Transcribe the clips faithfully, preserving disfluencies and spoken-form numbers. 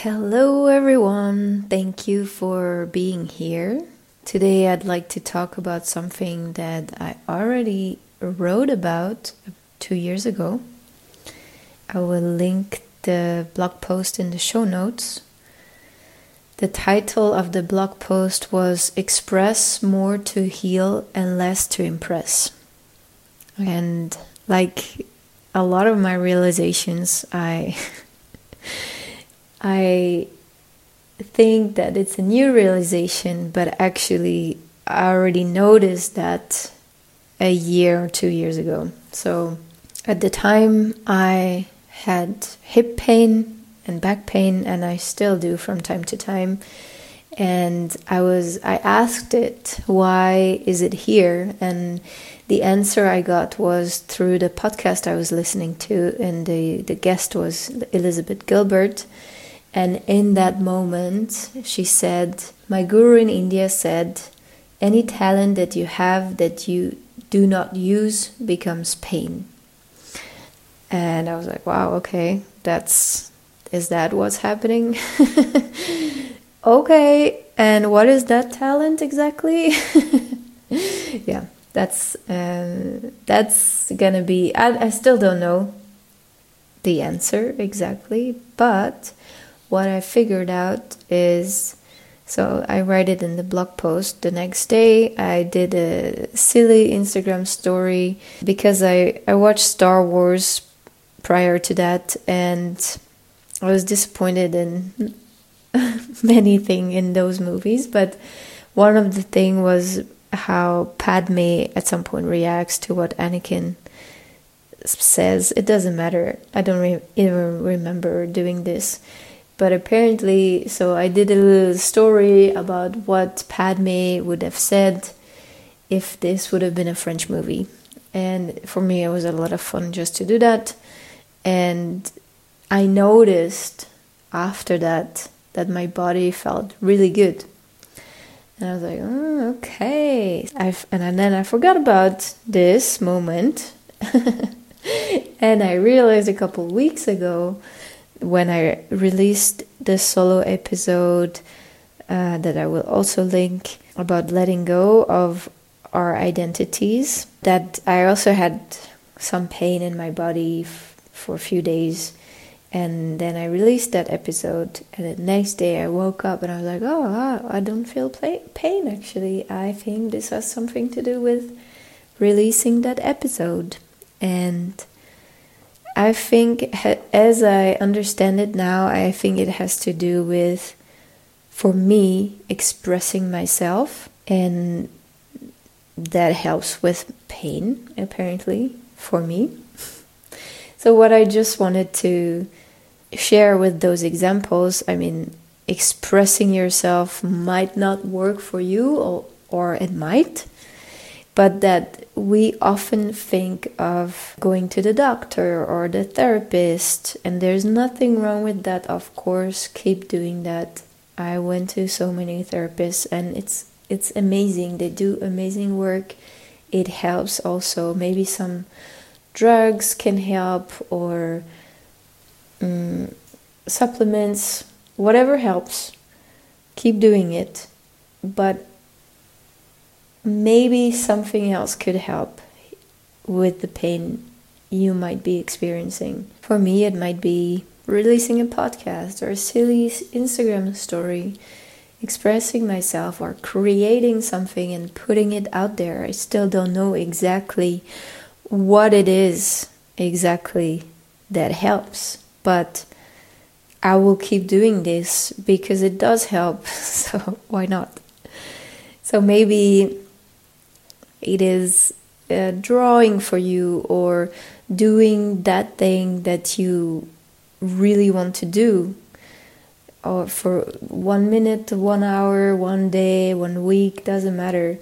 Hello everyone, thank you for being here. Today I'd like to talk about something that I already wrote about two years ago. I will link the blog post in the show notes. The title of the blog post was Express More to Heal and Less to Impress. And like a lot of my realizations, I... I think that it's a new realization, but actually I already noticed that a year or two years ago. So at the time I had hip pain and back pain, and I still do from time to time. And I was I asked it, why is it here? And the answer I got was through the podcast I was listening to, and the, the guest was Elizabeth Gilbert. And in that moment, she said, my guru in India said, any talent that you have that you do not use becomes pain. And I was like, wow, okay, that's, is that what's happening? Okay, and what is that talent exactly? Yeah, that's, uh, that's gonna be, I, I still don't know the answer exactly, but what I figured out is, so I write it in the blog post. The next day I did a silly Instagram story because I, I watched Star Wars prior to that, and I was disappointed in many things in those movies, but one of the things was how Padme at some point reacts to what Anakin says. It doesn't matter. I don't re- even remember doing this. But apparently, so I did a little story about what Padme would have said if this would have been a French movie. And for me, it was a lot of fun just to do that. And I noticed after that that my body felt really good. And I was like, oh, okay. I've, and then I forgot about this moment. And I realized a couple of weeks ago, when I released the solo episode uh, that I will also link about letting go of our identities, that I also had some pain in my body f- for a few days. And then I released that episode, and the next day I woke up and I was like, oh, wow, I don't feel play- pain actually. I think this has something to do with releasing that episode. And I think, as I understand it now, I think it has to do with, for me, expressing myself, and that helps with pain, apparently, for me. So what I just wanted to share with those examples, I mean, expressing yourself might not work for you, or, or it might, but that we often think of going to the doctor or the therapist, and there's nothing wrong with that, of course. Keep doing that. I went to so many therapists, and it's it's amazing. They do amazing work. It helps also. Maybe some drugs can help, or um, supplements, whatever helps. Keep doing it. But maybe something else could help with the pain you might be experiencing. For me, it might be releasing a podcast or a silly Instagram story, expressing myself, or creating something and putting it out there. I still don't know exactly what it is exactly that helps, but I will keep doing this because it does help, so why not? So maybe it is uh, drawing for you, or doing that thing that you really want to do, or for one minute, one hour, one day, one week, doesn't matter.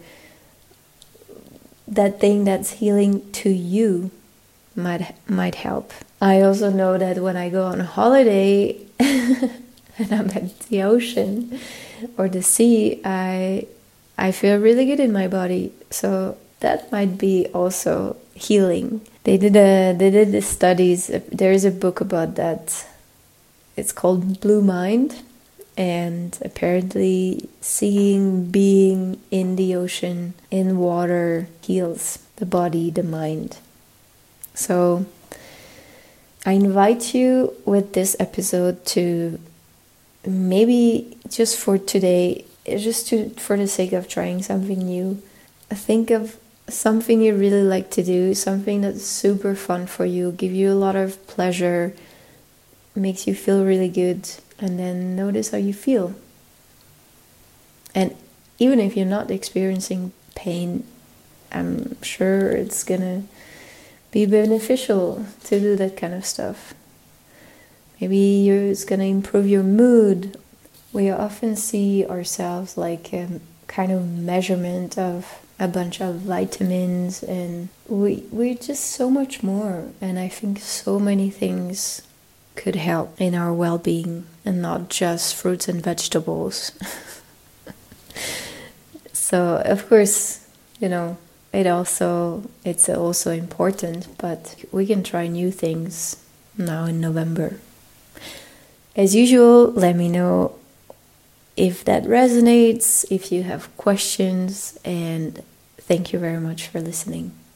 That thing that's healing to you might might help. I also know that when I go on a holiday and I'm at the ocean or the sea, I I feel really good in my body, so that might be also healing. They did a they did the studies. There is a book about that. it's called Blue Mind. And apparently seeing, being in the ocean, in water, heals the body, the mind. So I invite you with this episode to maybe just for today, just to for the sake of trying something new, think of something you really like to do, something that's super fun for you, give you a lot of pleasure, makes you feel really good. And then notice how you feel. And even if you're not experiencing pain, I'm sure it's gonna be beneficial to do that kind of stuff. Maybe you're, it's gonna improve your mood. We often see ourselves like a kind of measurement of a bunch of vitamins, and we we're just so much more. And I think so many things could help in our well-being, and not just fruits and vegetables. So of course, you know, it also it's also important, but we can try new things now in November. As usual, let me know if that resonates, if you have questions, and thank you very much for listening.